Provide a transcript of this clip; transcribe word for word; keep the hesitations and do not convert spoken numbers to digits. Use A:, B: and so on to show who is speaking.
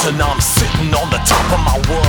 A: and I'm sitting on the top of my world.